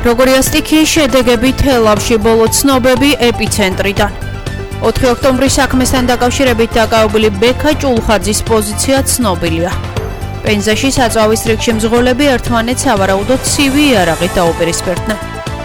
როგორია სტიქიის შედეგები თელავში ბოლო ცნობები ეპიცენტრიდან. 4 ოქტომბრის საქმესთან დაკავშირებით დაკავებული ბექა ჭულხაძის პოზიცია ცნობილია. პენზაში საწვავის რიგში მძღოლები ერთმანეთს სავარაუდოდ ცივი იარაღით დაუპირისპირდნენ.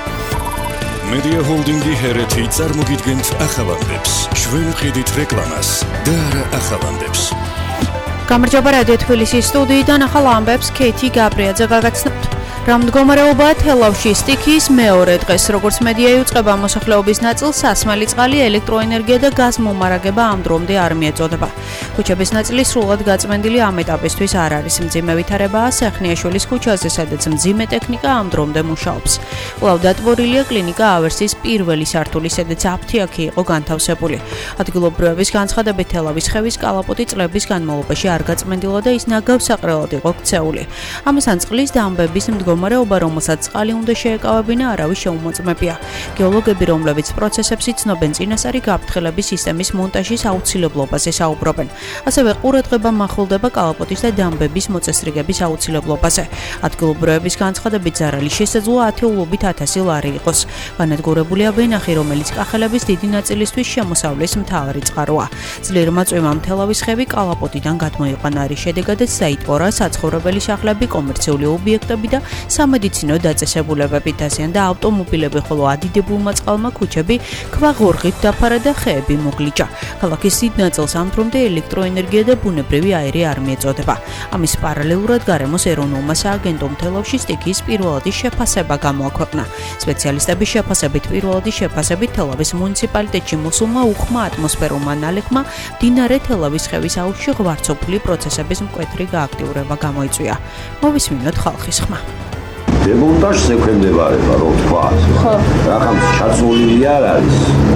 მედია ჰოლდინგი ჰერეთი წარმოგიდგენთ ახალამდებს. ჩვენ ვყიდით რეკლამას და არა ახალამდებს. გამარჯობა რადიო თბილისის სტუდიიდან ახალ ამბებს ქეთი გაბრიაძე გაგაცნობთ. რა მდგომარეობაა თელავში სტიქიის მეორე დღეს, როგორც მედია იუწყება, მოსახლეობის ნაწილს სასმელი წყალი, ელექტროენერგია და გაზმომარაგება ამ დრომდე არ მიეწოდება. ქუჩების ნაწილი სრულად გაწმენდილი ამ ეტაპისთვის არ არის. მძიმე ვითარებაა სეხნიაშვილის ქუჩაზე, სადაც მძიმე ტექნიკა ამ დრომდე მუშაობს. კვლავ დატბორილია კლინიკა ავერსის პირველი სართული, სადაც აფთიაქი იყო განთავსებული. ადგილობრივების განცხადებით, თელავის ხევის კალაპოტი წლების განმავლობაში არ გაწმენდილა და ის ნაგავსაყრელად იყო ქცეული. ამასთან წყლის დამბების მდგომარეობა, რომელსაც წყალი უნდა შეეკავებინა, არავის შეუმოწმებია. გეოლოგები, რომლებიც პროცესებს იცნობენ, წინასწარი გაფრთხილების სისტემის მონტაჟის აუცილებლობაზე საუბრობენ. ასევე ყურადღება მახვილდება კალაპოტის და დამბების მოწესრიგების აუცილებლობაზე. ადგილობრივების განცხადებით, ზარალი შესაძლოა ათეულობით 1000 ლარი იყოს. განადგურებულია ვენახი, რომელიც კახელების დიდი ნაწილისთვის შემოსავლის მთავარი წყაროა. ძლიერმა წვიმამ თელავის ხევი კალაპოტიდან გადმოიყვანა, რის შედეგადაც დაიტბორა საცხოვრებელი სახლები, კომერციული ობიექტები და სამედიცინო დაწესებულებები დაზიანდა ავტომობილები, ხოლო ადიდებულმა წყალმა ქუჩები ქვაღორღით დაფარა და ხეები მოგლიჯა. ქალაქის დიდ ნაწილს ამ დრომდე ელექტროენერგია და ბუნებრივი აირი არ მიეწოდება. ამის პარალელურად გარემოს ეროვნულმა სააგენტომ თელავში სტიქიის პირველადი შეფასება გამოაქვეყნა. სპეციალისტების შეფასებით, პირველადი შეფასებით თელავის მუნიციპალიტეტში მოსულმა უხმა ატმოსფერულმა ნალექმა მდინარე თელავის ხევის აუზში ღვარცობული პროცესების მკვეთრი გააქტიურება გამოიწვია. მოვისმინოთ ხალხის ხმა. დემონტაჟს ექვემდებარება, რომ თქვა. ხო. რახან ჩაცმული არ არის.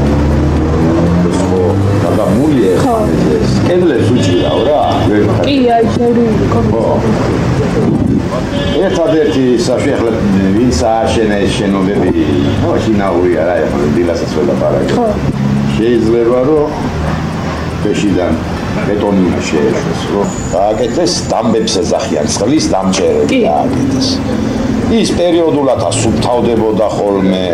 დაგამულია ხა ეს. კედლებს უჭირავ რა. კი, აი შევრივი კომპლექსი. ერთადერთი საშუალება ვინც ააშენა ეს შენობები, ხო, შინაური არა, დილასაც ველაპარაკე. ხო. შეიძლება რომ ფეშიდან ბეტონი უნდა შეეშვეს, რომ გააკეთეს დამბებს ეძახიან, წყლის დამჭერები გააკეთეს. ის პერიოდულად ასუფთავდებოდა ხოლმე.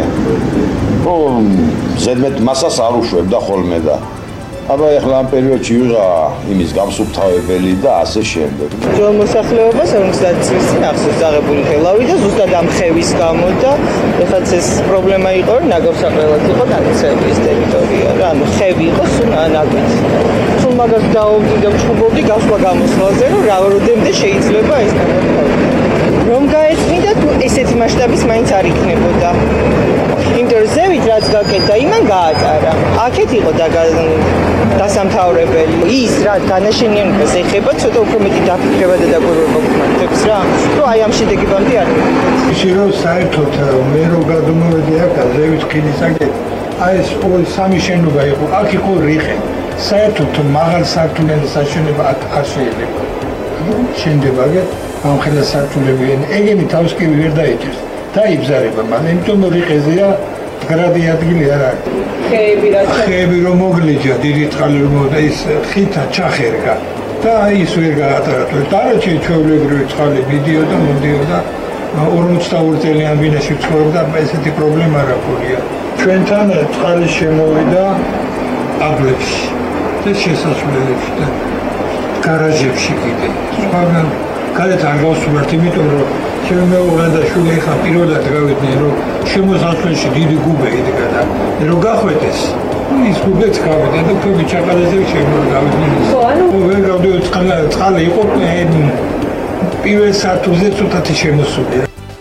ზედმეტ მასას არ უშვებდა ხოლმე და აბა ეხლა ამ პერიოდში ვიღა იმის გამსუფთავებელი და ასე შემდეგ. ძველ მოსახლეობას 50 წლის წინ ახსოვს აღებული თელავი და ზუსტად ამ ხევის გამო და ეხლაც ეს პრობლემა იყო, რომ ნაგავსაყრელად იყო განვითარებული ეს ტერიტორია რა, ანუ ხევი იყო სულ ნაკვეთ. სულ მაგას დაობდი და ვჩუბობდი გასვლა გამოსვლაზე, რომ რამდენიმდე შეიძლება ეს განვითარება. რომ გაეწმინდათ, ესეთი მასშტაბის მაინც არ იქნებოდა. იმიტომ რომ ზევით რაც გაკეთდა, იმან გაატარა. აქეთ იყო დასამთავრებელი. ის რა განაშენიანებას ეხება, ცოტა უფრო მეტი დაფიქრება და დაგვირგვება გქონდეს რა. რომ აი ამ შედეგებამდე არ მივიდეთ. ისე რომ საერთოდ მე რო გადმოვედი აქ ზევით კინისაკეთ, აი ეს ორი სამი შენობა იყო, აქ იყო რიყე. საერთოდ მაღალ სართულიანი საშენება აქ არ შეიძლება. შენდებაგე ამ ხელა სართულები ეგენი თავს კი ვერ დაიჭერს. დაიბზარება, მაგრამ იმიტომ რომ რიყეზეა გრადი ადგილი არ არის. ხეები რომ მოგლიჯა, დიდი წყალი რომ ის ხითა ჩახერგა და ის ვერ გაატარა. დანარჩენი ჩვეულებრივი წყალი მიდიოდა, მომდიოდა 42 წელიან ბინაში ცხოვრობდა, ესეთი პრობლემა არ აქვს. ჩვენთან წყალი შემოვიდა აბლებში და შესასვლელებში და გარაჟებში კიდე. მაგრამ გარეთ არ გავსურვართ, იმიტომ რომ შემეუღლა და შვილი ხა პირველად გავიდნენ, რომ შემოსასვლელში დიდი გუბე იდგა და რომ გახვედეს. ის გუბეც გავიდა და ქვები ჩაყალეს და შემოვიდნენ. ვერ გავდივით წყალი იყო პირველ სართულზე ცოტათი შემოსული.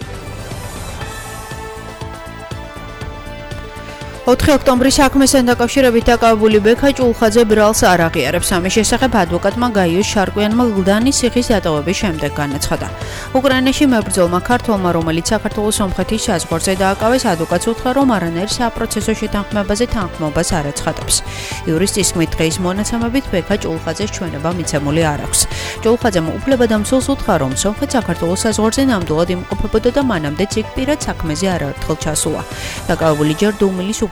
4 ოქტომბრის საქმესთან დაკავშირებით დაკავებული ბექა ჭულხაძე ბრალს არ აღიარებს. ამის შესახებ ადვოკატმა გაიოს შარკვიანმა გლდანის სიხის დატოვების შემდეგ განაცხადა. უკრაინაში მებრძოლმა ქართველმა, რომელიც საქართველოს სომხეთის საზღვარზე დააკავეს, ადვოკატს უთხრა, რომ არანაირ საპროცესო შეთანხმებაზე თანხმობას არ აცხადებს. იურისტის თქმით, დღეის მონაცემებით ბექა ჭულხაძეს ჩვენება მიცემული არ აქვს. ჭულხაძემ უფლებადამცველს უთხრა, რომ სომხეთ საქართველოს საზღვარზე ნამდვილად იმყოფებოდა და მანამდეც იქ პირად საქმეზე არაერთხელ ჩასულა. დაკავებული ჯერ დუმილის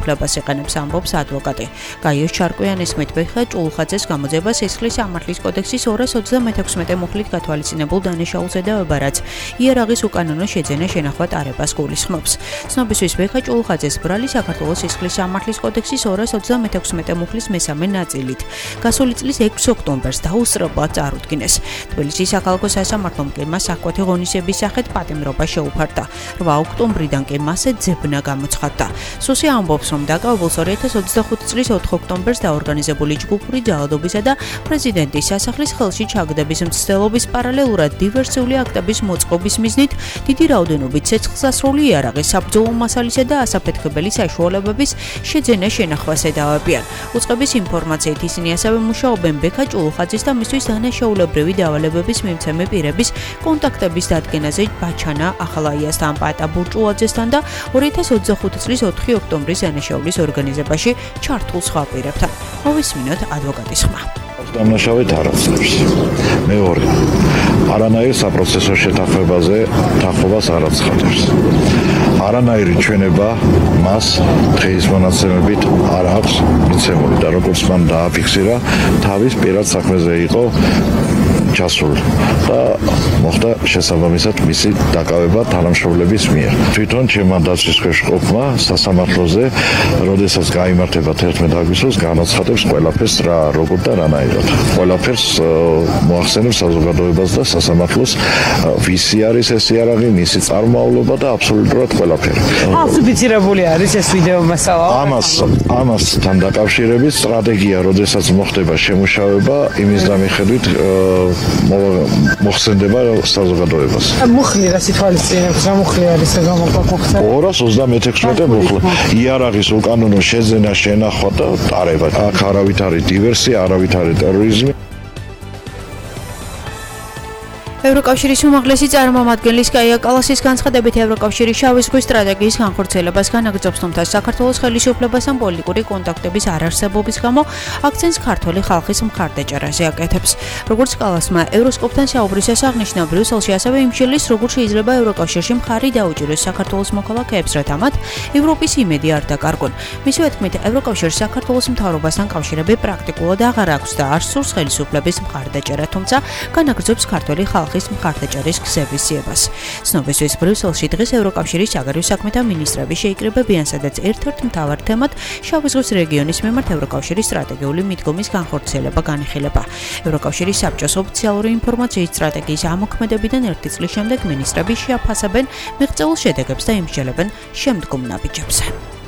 უფლებას იყენებს, ამბობს ადვოკატი. გაიოს ჩარკვიანის თქმით, ბექა ჭულუხაძეს გამოძება სისხლის სამართლის კოდექსის 236 მუხლით გათვალისწინებულ დანაშაულს ედავება, რაც იარაღის უკანონო შეძენა შენახვა ტარებას გულისხმობს. ცნობისთვის ბექა ჭულუხაძეს ბრალი საქართველოს სისხლის სამართლის კოდექსის 236 მუხლის მესამე ნაწილით გასული წლის 6 ოქტომბერს დაუსწრებლად წარუდგინეს. თბილისის საქალაქო სასამართლომ კი მას საკვეთი ღონისების სახით პატიმრობა შეუფარდა. 8 ოქტომბრიდან კი მასზე ძებნა გამოცხადდა. სუსი ამბობს, რომ დაკავებულს 2025 წლის 4 ოქტომბერს დაორგანიზებული ჯგუფური ძალადობისა და პრეზიდენტის სასახლის ხელში ჩაგდების მცდელობის პარალელურად დივერსიული აქტების მოწყობის მიზნით დიდი რაოდენობით ცეცხლსასროლი იარაღის, საბრძოლო მასალისა და ასაფეთქებელი საშუალებების შეძენა შენახვას ედავებიან. უწყების ინფორმაციით ისინი ასევე მუშაობენ ბექა ჭულუხაძის და მისთვის დანაშაულებრივი დავალებების მიმცემი პირების კონტაქტების დადგენაზე ბაჩანა ახალაიასთან, პატა ბურჭულაძესთან და 2025 წლის 4 ოქტომბრის დანაშაულის ორგანიზებაში ჩართულ სხვა პირებთან. მოვისმინოთ ადვოკატის ხმა. დამნაშავედ არ აცნობს. მეორე, არანაირ საპროცესო შეთანხმებაზე თანხმობას არ აცხადებს. არანაირი ჩვენება მას დღის მონაცემებით არ აქვს მიცემული და როგორც მან დააფიქსირა, თავის პირად საქმეზე იყო ჩასული და მოხდა შესაბამისად მისი დაკავება თანამშრომლების მიერ. თვითონ ჩემმა დაცვის ქვეშ ყოფნა სასამართლოზე, როდესაც გაიმართება 11 აგვისტოს, განაცხადებს ყველაფერს რა როგორ და რანაირად. ყველაფერს მოახსენებს საზოგადოებას და სასამართლოს ვისი არის ეს იარაღი, მისი წარმომავლობა და აბსოლუტურად ყველაფერი. აფიქსირებული არის ეს ვიდეო მასალა. ამასთან დაკავშირებით სტრატეგია, როდესაც მოხდება შემუშავება, იმის დამიხედვით მოხსენდება საზოგადოებას. მუხლი რა სიტუაციებს რა მუხლი არის ეს გამოყვანა? 236 მუხლი. იარაღის უკანონო შეძენა, შენახვა და ტარება. აქ არავით არის დივერსია, არავით არის ტერორიზმი. ევროკავშირის უმაღლესი წარმომადგენლის კაია კალასის განცხადებით ევროკავშირის შავი ზღვის სტრატეგიის განხორციელებას განაგრძობს, თუმცა საქართველოს ხელისუფლებასთან პოლიტიკური კონტაქტების არარსებობის გამო აქცენტს ქართული ხალხის მხარდაჭერაზე აკეთებს. როგორც კალასმა ევროსკოპთან საუბრისას აღნიშნა, ბრიუსელში ასევე იმშელის, როგორ შეიძლება ევროკავშირში მხარი დაუჭიროს საქართველოს მოქალაქეებს, რათა მათ ევროპის იმედი არ დაკარგონ. მისივე თქმით, ევროკავშირს საქართველოს მთავრობასთან კავშირები პრაქტიკულად აღარ აქვს და არ სურს ხელისუფლების მხარდაჭერა, თუმცა განაგრძობს ქართული ხალხის მხარდაჭერის გზების ძიებას. ცნობისთვის ბრიუსელში დღეს ევროკავშირის საგარეო საქმეთა მინისტრები შეიკრიბებიან, სადაც ერთ-ერთ მთავარ თემად შავი ზღვის რეგიონის მიმართ ევროკავშირის სტრატეგიული მიდგომის განხორციელება განიხილება. ევროკავშირის საბჭოს ოფიციალური ინფორმაციით სტრატეგიის ამოქმედებიდან 1 წლის შემდეგ მინისტრები შეაფასებენ მიღწეულ შედეგებს და იმსჯელებენ შემდგომ ნაბიჯებზე.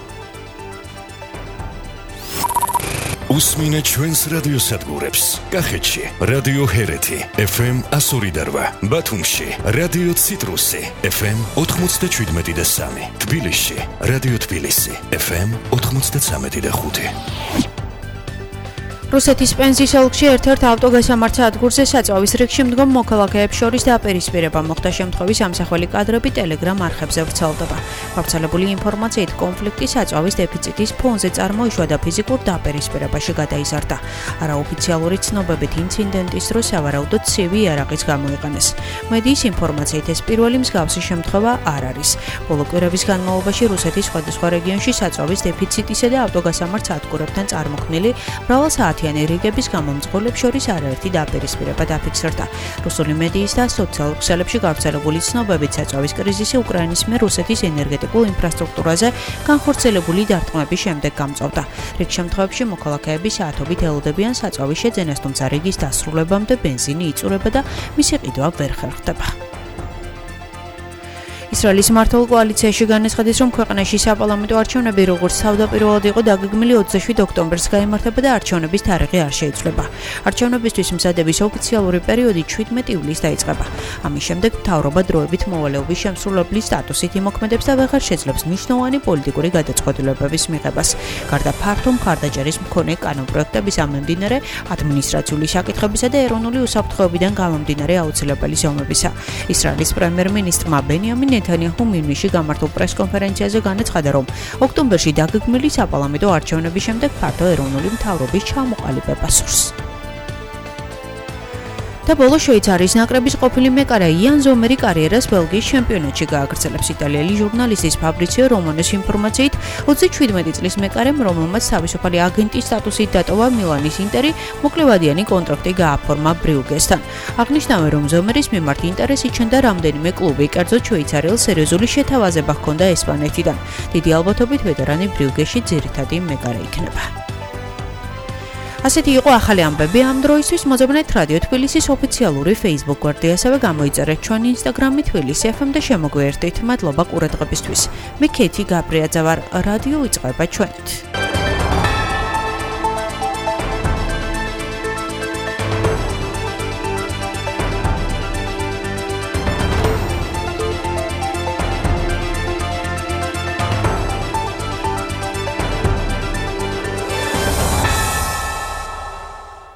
უსმინეთ ჩვენს რადიოსადგურებს. კახეთში რადიო ჰერეთი FM 102.8, ბათუმში რადიო ციტრუსი FM 97.3, თბილისში რადიო თბილისი FM 93.5. რუსეთის პენზიის ოლქში ერთ-ერთ ავტოგასამართ სადგურზე საწვავის რიგში მდგომ მოქალაქეებს შორის დაპირისპირება მოხდა. შემთხვევის ამსახველი კადრები ტელეგრამ არხებზე ვრცელდება. გავრცელებული ინფორმაციით კონფლიქტი საწვავის დეფიციტის ფონზე წარმოიშვა და ფიზიკურ დაპირისპირებაში გადაიზარდა. არაოფიციალური ცნობებით ინციდენტის დროს სავარაუდოდ ცივი იარაღიც გამოიყენეს. მედიის ინფორმაციით ეს პირველი მსგავსი შემთხვევა არ არის. ბოლო კვირების განმავლობაში რუსეთის სხვადასხვა რეგიონში საწვავის დეფიციტისა და ავტოგასამართ სადგურებთან წარმოქმნილი მრავალსაათიანი რიგების გამო მძღოლებს შორის არაერთი დაპირისპირება დაფიქსირდა. რუსული მედიის და სოციალურ ქსელებში გავრცელებული ცნობებით საწვავის კრიზისი უკრაინის მიერ რუსეთის ენერგეტიკულ ინფრასტრუქტურაზე განხორციელებული დარტყმების შემდეგ გამწვავდა. რიგ შემთხვევებში მოქალაქეები საათობით ელოდებიან საწვავის შეძენას, თუმცა რიგის დასრულებამდე ბენზინი იწურება და მისი ყიდვა ვერ ხერხდება. ისრაელის მმართველ კოალიციაში განაცხადეს, რომ ქვეყანაში საპარლამენტო არჩევნები, როგორც თავდაპირველად იყო დაგეგმილი 27 ოქტომბერს გაიმართება და არჩევნების თარიღი არ შეიცვლება. არჩევნებისთვის მზადების ოფიციალური პერიოდი 17 ივლისს დაიწყება. ამის შემდეგ მთავრობა დროებით მოვალეობის შემსრულებლის სტატუსით იმოქმედებს და ვეღარ შეძლებს მნიშვნელოვანი პოლიტიკური გადაწყვეტილებების მიღებას. გარდა ფართო მხარდაჭერის მქონე კანონპროექტების ამ მიმდინარე ადმინისტრაციული საკითხებისა და ეროვნული უსაფრთხოებიდან გამომდინარე აუცილებელი ზომებისა. ისრაელის პრემიერ-მინისტრმა ბენიამინ ნეთანიაჰუმ ივნისში გამართულ პრესკონფერენციაზე განაცხადა, რომ ოქტომბერში დაგეგმილი საპარლამენტო არჩევნების შემდეგ ფართო ეროვნული მთავრობის ჩამოყალიბება სურს. და ბოლო შვეიცარიის ნაკრების ყოფილი მეკარე იან ზომერი კარიერას ბელგიის ჩემპიონატში გააგრძელებს. იტალიელი ჟურნალისტის ფაბრიციო რომანოს ინფორმაციით 27 წლის მეკარემ, რომელმაც თავისუფალი აგენტის სტატუსით დატოვა მილანის ინტერი, მოკლევადიანი კონტრაქტი გააფორმა ბრიუგესთან. აღნიშნავენ, რომ ზომერის მიმართ ინტერესი ჩნდა რამდენიმე კლუბი, კერძოდ შვეიცარიელს სერიოზული შეთავაზება ჰქონდა ესპანეთიდან. დიდი ალბათობით ვეტერანი ბრიუგეში ძირითადი მეკარე იქნება. ასეთი იყო ახალი ამბები ამ დროისთვის. მოძებნეთ რადიო თბილისის ოფიციალური Facebook გვერდი, ასევე გამოიწერეთ ჩვენი Instagram-ი თბილისი FM და შემოგვიერთდით. მადლობა ყურადღებისთვის. მე ქეთი გაბრიაძე ვარ. რადიო იწყება ჩვენით.